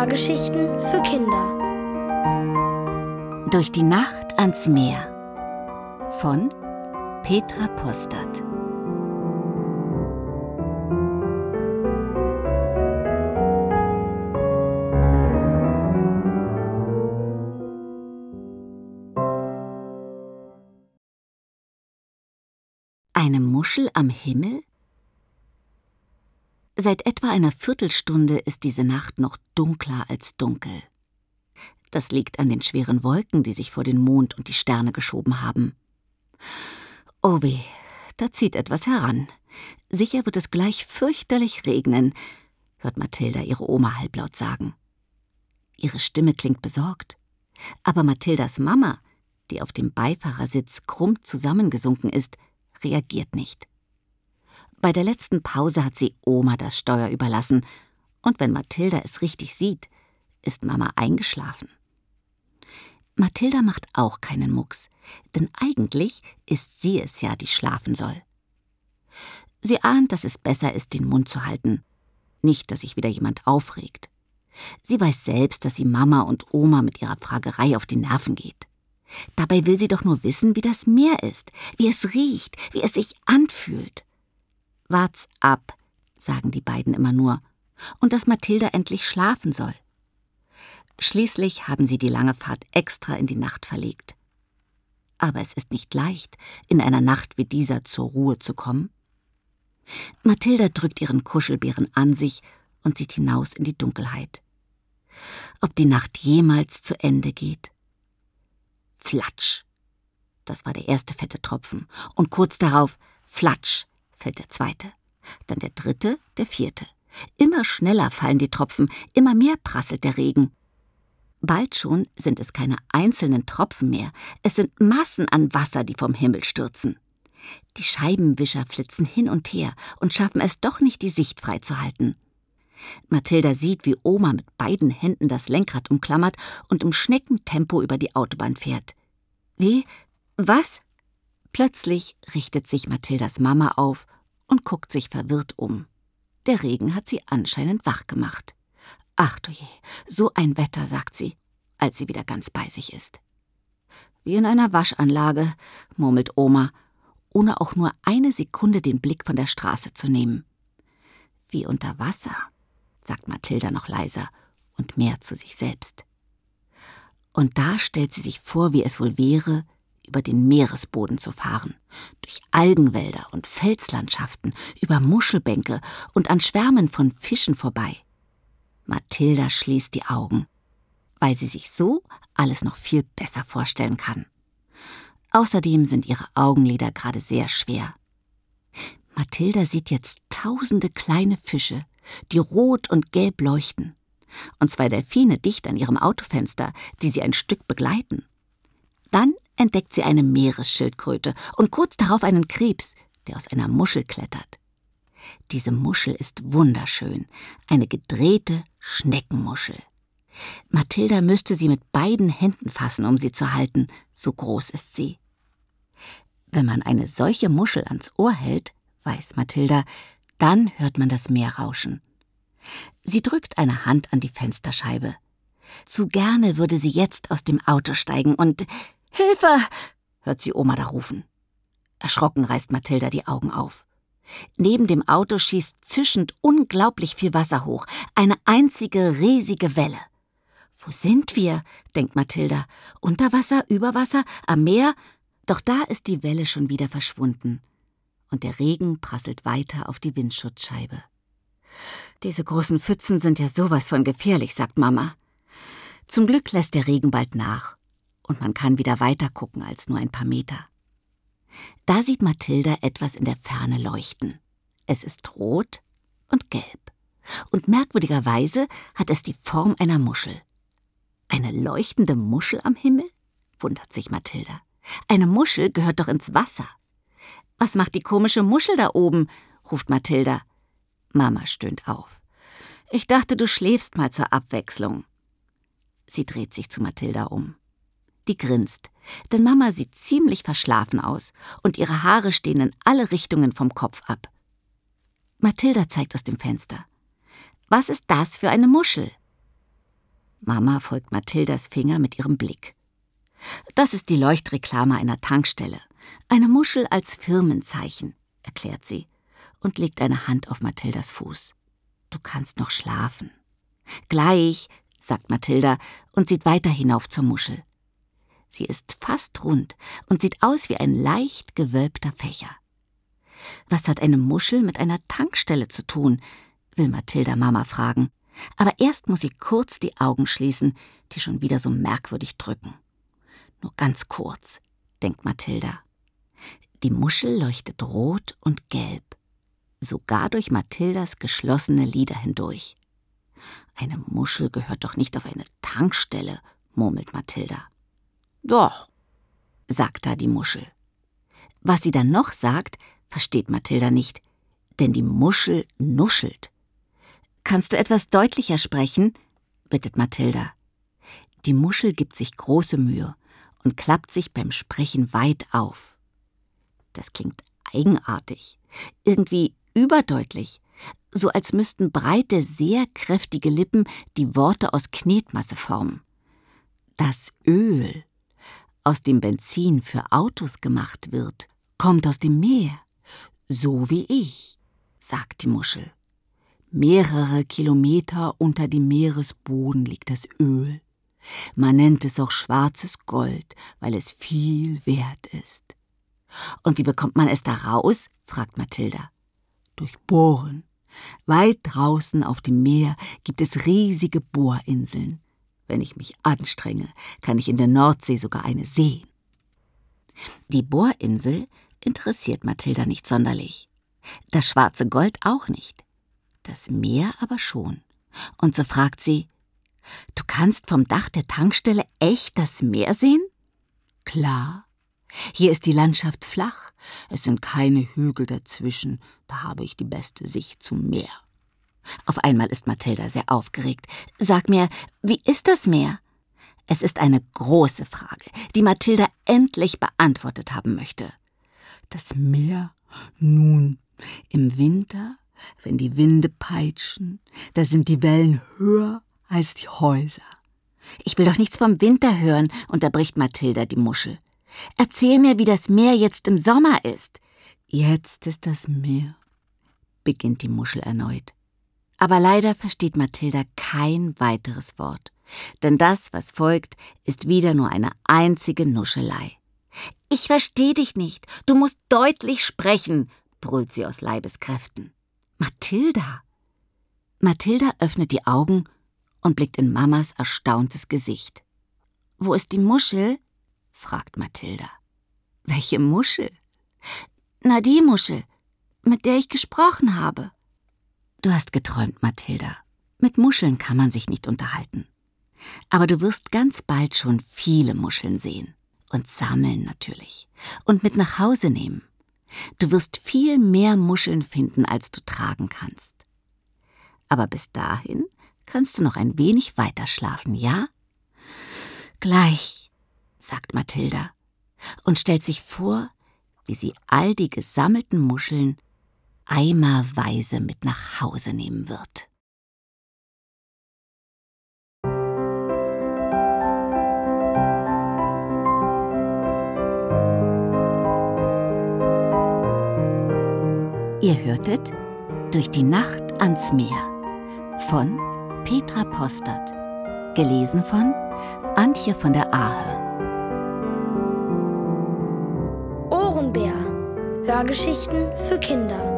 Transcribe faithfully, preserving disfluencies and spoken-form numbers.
Hörgeschichten für Kinder. Durch die Nacht ans Meer von Petra Postert. Eine Muschel am Himmel? Seit etwa einer Viertelstunde ist diese Nacht noch dunkler als dunkel. Das liegt an den schweren Wolken, die sich vor den Mond und die Sterne geschoben haben. Oh weh, da zieht etwas heran. Sicher wird es gleich fürchterlich regnen, hört Mathilda ihre Oma halblaut sagen. Ihre Stimme klingt besorgt. Aber Mathildas Mama, die auf dem Beifahrersitz krumm zusammengesunken ist, reagiert nicht. Bei der letzten Pause hat sie Oma das Steuer überlassen, und wenn Mathilda es richtig sieht, ist Mama eingeschlafen. Mathilda macht auch keinen Mucks, denn eigentlich ist sie es ja, die schlafen soll. Sie ahnt, dass es besser ist, den Mund zu halten. Nicht, dass sich wieder jemand aufregt. Sie weiß selbst, dass sie Mama und Oma mit ihrer Fragerei auf die Nerven geht. Dabei will sie doch nur wissen, wie das Meer ist, wie es riecht, wie es sich anfühlt. Wart's ab, sagen die beiden immer nur, und dass Mathilda endlich schlafen soll. Schließlich haben sie die lange Fahrt extra in die Nacht verlegt. Aber es ist nicht leicht, in einer Nacht wie dieser zur Ruhe zu kommen. Mathilda drückt ihren Kuschelbären an sich und sieht hinaus in die Dunkelheit. Ob die Nacht jemals zu Ende geht? Flatsch! Das war der erste fette Tropfen. Und kurz darauf, flatsch, fällt der zweite. Dann der dritte, der vierte. Immer schneller fallen die Tropfen, immer mehr prasselt der Regen. Bald schon sind es keine einzelnen Tropfen mehr, es sind Massen an Wasser, die vom Himmel stürzen. Die Scheibenwischer flitzen hin und her und schaffen es doch nicht, die Sicht freizuhalten. Mathilda sieht, wie Oma mit beiden Händen das Lenkrad umklammert und im Schneckentempo über die Autobahn fährt. Wie? Was? Plötzlich richtet sich Mathildas Mama auf und guckt sich verwirrt um. Der Regen hat sie anscheinend wach gemacht. Ach du je, so ein Wetter, sagt sie, als sie wieder ganz bei sich ist. Wie in einer Waschanlage, murmelt Oma, ohne auch nur eine Sekunde den Blick von der Straße zu nehmen. Wie unter Wasser, sagt Mathilda noch leiser und mehr zu sich selbst. Und da stellt sie sich vor, wie es wohl wäre, über den Meeresboden zu fahren, durch Algenwälder und Felslandschaften, über Muschelbänke und an Schwärmen von Fischen vorbei. Mathilda schließt die Augen, weil sie sich so alles noch viel besser vorstellen kann. Außerdem sind ihre Augenlider gerade sehr schwer. Mathilda sieht jetzt tausende kleine Fische, die rot und gelb leuchten, und zwei Delfine dicht an ihrem Autofenster, die sie ein Stück begleiten. Dann entdeckt sie eine Meeresschildkröte und kurz darauf einen Krebs, der aus einer Muschel klettert. Diese Muschel ist wunderschön, eine gedrehte Schneckenmuschel. Mathilda müsste sie mit beiden Händen fassen, um sie zu halten, so groß ist sie. Wenn man eine solche Muschel ans Ohr hält, weiß Mathilda, dann hört man das Meer rauschen. Sie drückt eine Hand an die Fensterscheibe. Zu gerne würde sie jetzt aus dem Auto steigen und »Hilfe!« hört sie Oma da rufen. Erschrocken reißt Mathilda die Augen auf. Neben dem Auto schießt zischend unglaublich viel Wasser hoch, eine einzige riesige Welle. »Wo sind wir?« denkt Mathilda. »Unter Wasser, über Wasser, am Meer?« Doch da ist die Welle schon wieder verschwunden. Und der Regen prasselt weiter auf die Windschutzscheibe. »Diese großen Pfützen sind ja sowas von gefährlich«, sagt Mama. Zum Glück lässt der Regen bald nach. Und man kann wieder weiter gucken als nur ein paar Meter. Da sieht Mathilda etwas in der Ferne leuchten. Es ist rot und gelb. Und merkwürdigerweise hat es die Form einer Muschel. Eine leuchtende Muschel am Himmel? Wundert sich Mathilda. Eine Muschel gehört doch ins Wasser. Was macht die komische Muschel da oben? Ruft Mathilda. Mama stöhnt auf. Ich dachte, du schläfst mal zur Abwechslung. Sie dreht sich zu Mathilda um. Die grinst, denn Mama sieht ziemlich verschlafen aus und ihre Haare stehen in alle Richtungen vom Kopf ab. Mathilda zeigt aus dem Fenster. Was ist das für eine Muschel? Mama folgt Mathildas Finger mit ihrem Blick. Das ist die Leuchtreklame einer Tankstelle. Eine Muschel als Firmenzeichen, erklärt sie und legt eine Hand auf Mathildas Fuß. Du kannst noch schlafen. Gleich, sagt Mathilda und sieht weiter hinauf zur Muschel. Sie ist fast rund und sieht aus wie ein leicht gewölbter Fächer. Was hat eine Muschel mit einer Tankstelle zu tun, will Mathilda Mama fragen. Aber erst muss sie kurz die Augen schließen, die schon wieder so merkwürdig drücken. Nur ganz kurz, denkt Mathilda. Die Muschel leuchtet rot und gelb, sogar durch Mathildas geschlossene Lider hindurch. Eine Muschel gehört doch nicht auf eine Tankstelle, murmelt Mathilda. Doch, sagt da die Muschel. Was sie dann noch sagt, versteht Mathilda nicht, denn die Muschel nuschelt. Kannst du etwas deutlicher sprechen? Bittet Mathilda. Die Muschel gibt sich große Mühe und klappt sich beim Sprechen weit auf. Das klingt eigenartig, irgendwie überdeutlich, so als müssten breite, sehr kräftige Lippen die Worte aus Knetmasse formen. Das Öl, aus dem Benzin für Autos gemacht wird, kommt aus dem Meer, so wie ich, sagt die Muschel. Mehrere Kilometer unter dem Meeresboden liegt das Öl. Man nennt es auch schwarzes Gold, weil es viel wert ist. Und wie bekommt man es da raus? Fragt Mathilda. Durch Bohren. Weit draußen auf dem Meer gibt es riesige Bohrinseln. Wenn ich mich anstrenge, kann ich in der Nordsee sogar eine sehen. Die Bohrinsel interessiert Mathilda nicht sonderlich. Das schwarze Gold auch nicht. Das Meer aber schon. Und so fragt sie, du kannst vom Dach der Tankstelle echt das Meer sehen? Klar. Hier ist die Landschaft flach. Es sind keine Hügel dazwischen. Da habe ich die beste Sicht zum Meer. Auf einmal ist Mathilda sehr aufgeregt. Sag mir, wie ist das Meer? Es ist eine große Frage, die Mathilda endlich beantwortet haben möchte. Das Meer? Nun, im Winter, wenn die Winde peitschen, da sind die Wellen höher als die Häuser. Ich will doch nichts vom Winter hören, unterbricht Mathilda die Muschel. Erzähl mir, wie das Meer jetzt im Sommer ist. Jetzt ist das Meer, beginnt die Muschel erneut. Aber leider versteht Mathilda kein weiteres Wort. Denn das, was folgt, ist wieder nur eine einzige Nuschelei. »Ich verstehe dich nicht. Du musst deutlich sprechen«, brüllt sie aus Leibeskräften. »Mathilda!« Mathilda öffnet die Augen und blickt in Mamas erstauntes Gesicht. »Wo ist die Muschel?« fragt Mathilda. »Welche Muschel?« »Na, die Muschel, mit der ich gesprochen habe.« »Du hast geträumt, Mathilda. Mit Muscheln kann man sich nicht unterhalten. Aber du wirst ganz bald schon viele Muscheln sehen. Und sammeln natürlich. Und mit nach Hause nehmen. Du wirst viel mehr Muscheln finden, als du tragen kannst. Aber bis dahin kannst du noch ein wenig weiter schlafen, ja?« »Gleich«, sagt Mathilda und stellt sich vor, wie sie all die gesammelten Muscheln eimerweise mit nach Hause nehmen wird. Ihr hörtet »Durch die Nacht ans Meer« von Petra Postert, gelesen von Antje von der Ahe. Ohrenbär. Hörgeschichten für Kinder.